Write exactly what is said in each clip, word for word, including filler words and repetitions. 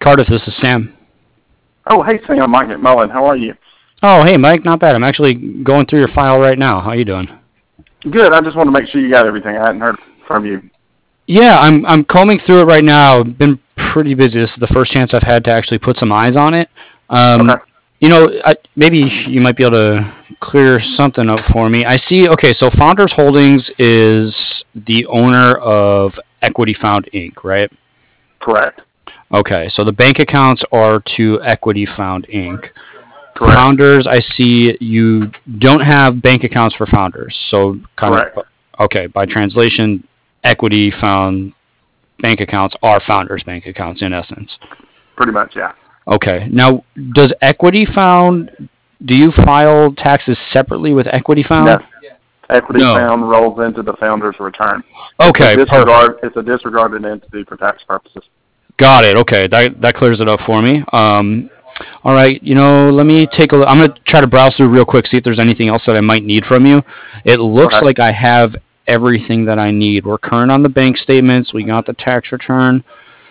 Cardiff, this is Sam. Oh, hey, Sam, Mike McMullen. How are you? Oh, hey, Mike. Not bad. I'm actually going through your file right now. How you doing? Good. I just want to make sure you got everything. I hadn't heard from you. Yeah, I'm I'm combing through it right now. Been pretty busy. This is the first chance I've had to actually put some eyes on it. Um, okay. You know, I, maybe you might be able to clear something up for me. I see. Okay, so Founders Holdings is the owner of Equity Found Incorporated, right? Correct. Okay, so the bank accounts are to Equity Found Incorporated. Correct. Founders, I see you don't have bank accounts for Founders. So kind Correct. of okay, by translation, Equity Found bank accounts are Founders bank accounts in essence. Pretty much, yeah. Okay. Now, does Equity Found, do you file taxes separately with Equity Found? No. Equity No. Found rolls into the Founder's return. Okay, it's a, disregard, perfect. it's a disregarded entity for tax purposes. Got it. Okay, that that clears it up for me. Um, all right, you know, let me take a look. I'm going to try to browse through real quick, see if there's anything else that I might need from you. It looks Okay. like I have everything that I need. We're current on the bank statements. We got the tax return.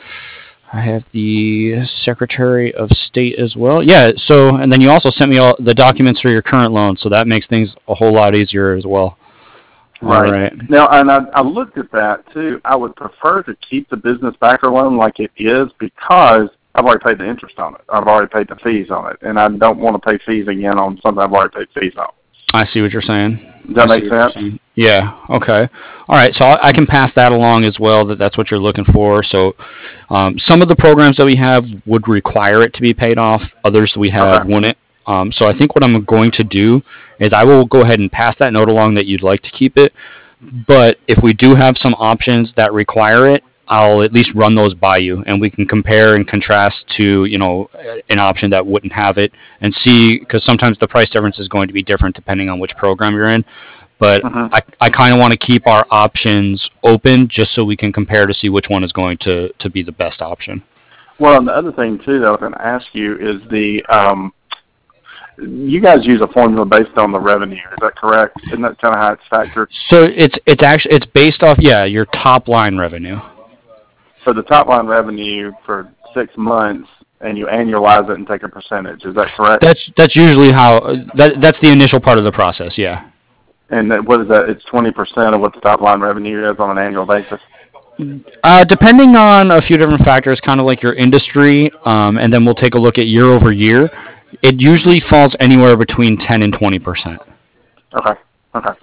I have the Secretary of State as well. Yeah, so, and then you also sent me all the documents for your current loan, so that makes things a whole lot easier as well. Right. All right. Now, and I, I looked at that, too. I would prefer to keep the business backer loan like it is because I've already paid the interest on it. I've already paid the fees on it, and I don't want to pay fees again on something I've already paid fees on. I see what you're saying. Does that I make sense? Yeah, okay. All right, so I can pass that along as well, that that's what you're looking for. So um, some of the programs that we have would require it to be paid off. Others we have Okay. wouldn't. Um, so I think what I'm going to do is I will go ahead and pass that note along that you'd like to keep it. But if we do have some options that require it, I'll at least run those by you, and we can compare and contrast to, you know, an option that wouldn't have it, and see, because sometimes the price difference is going to be different depending on which program you're in. But Mhm. I, I kind of want to keep our options open just so we can compare to see which one is going to, to be the best option. Well, and the other thing, too, that I was going to ask you is the, um, you guys use a formula based on the revenue. Is that correct? Isn't that kind of how it's factored? So it's it's actually it's based off, yeah, your top line revenue. So the top line revenue for six months, and you annualize it and take a percentage. Is that correct? That's that's usually how that that's the initial part of the process, yeah. And that, what is that? It's twenty percent of what the top line revenue is on an annual basis. Uh, depending on a few different factors, kind of like your industry, um, and then we'll take a look at year over year. It usually falls anywhere between ten and twenty percent. Okay. Okay.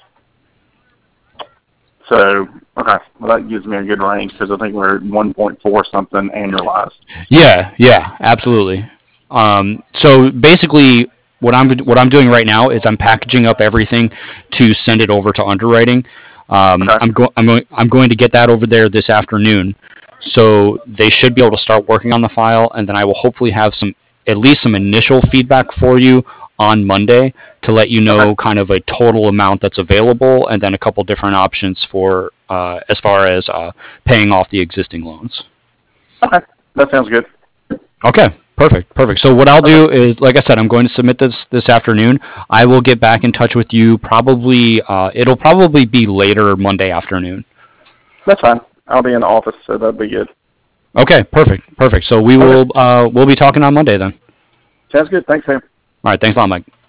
So, okay. Well, that gives me a good range because I think we're at one point four something annualized. Yeah, yeah, absolutely. Um, so basically, what I'm what I'm doing right now is I'm packaging up everything to send it over to underwriting. Um, Okay. I'm going I'm going I'm going to get that over there this afternoon, so they should be able to start working on the file, and then I will hopefully have some at least some initial feedback for you on Monday to let you know Okay. kind of a total amount that's available, and then a couple different options for uh, as far as uh, paying off the existing loans. Okay. That sounds good. Okay, perfect, perfect. So what I'll do is, like I said, I'm going to submit this this afternoon. I will get back in touch with you probably, uh, it'll probably be later Monday afternoon. That's fine. I'll be in the office, so that'll be good. Okay, perfect, perfect. So we Okay. will, uh, we'll be talking on Monday then. Sounds good. Thanks, Sam. All right, thanks a lot, Mike.